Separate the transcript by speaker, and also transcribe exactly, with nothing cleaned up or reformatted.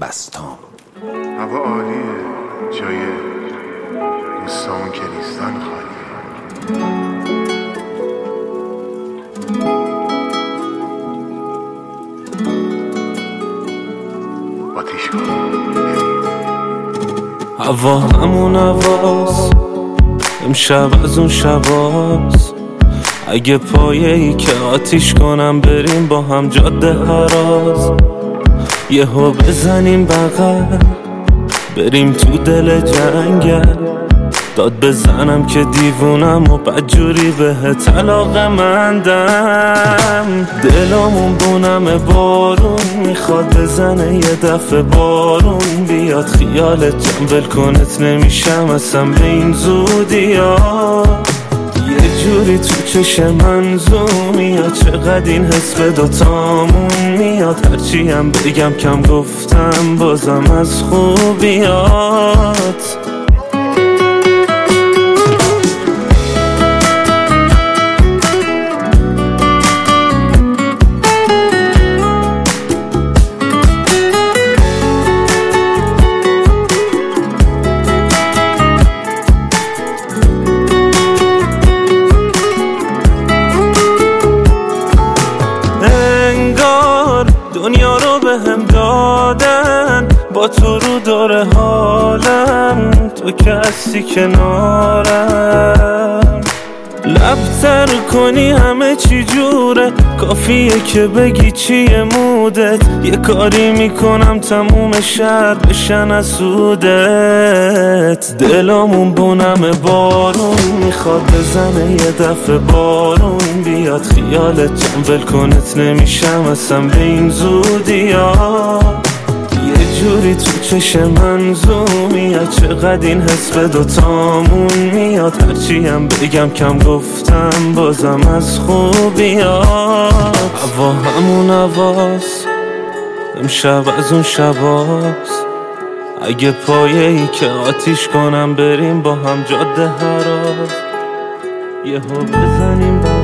Speaker 1: بستام.
Speaker 2: هوا عالیه، جای دوستامون که نیستن خالیه. آتیش کن
Speaker 3: هوا همون هواست، امشب از اون شباست. اگه پایه ای که آتیش کنم بریم با هم جاده هراز، یهو بزنیم بغل بریم تو دل جنگل، داد بزنم که دیوونم و بدجوری بهت علاقه‌مندم. دلمون بونم بارون میخواد بزنه یه دفعه بارون بیاد، خیالت جنبل کنت نمیشم اصلا به این زودی ها. یه جوری تو چش من زوم میاد، چقدر این حس به دوتامون میاد. هرچی هم بگم کم گفتم بازم از خوبیات. دنیا رو به هم دادن با تو رو دور حالم، تو که هستی کنارم. لبتر کنی همه چی جوره، کافیه که بگی چیه مودت. یه کاری میکنم تموم شهر بشن از سودت. دلمون بونم بارون میخواد بزنه یه دفعه بارون بیاد، خیالت جنبل کنت نمیشم اصلا به این زودی ها. یه جوری تو چش من زوم میاد، چقدر این حس به دوتامون میاد. هرچی هم بگم کم گفتم بازم از خوبیات. هوا همون هواست، امشب از اون شباست. اگه پایه ای که آتیش کنم بریم با هم جاده هراز، یهو بزنیم با